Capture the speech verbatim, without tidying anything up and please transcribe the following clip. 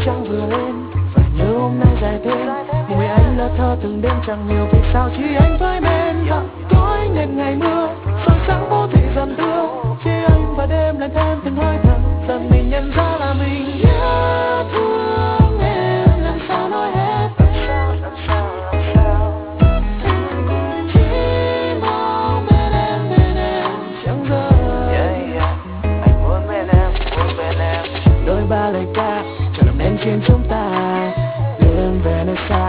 trăng vừa lên và nhớ hôm nay dài thêm. Mùi anh lơ thơ từng đêm chẳng hiểu vì sao chỉ anh với men. Tối nên ngày mưa sáng sáng vô thì dần đưa chỉ anh và đêm lại thêm từng hơi thở. Dần mình nhận ra là mình nhớ thương em làm sao nói hết. Chỉ mong bên em bên em chẳng rời. Anh muốn bên em muốn bên em. Đôi ba lời ca cho làm nên chuyện chúng ta. Đưa em về nơi xa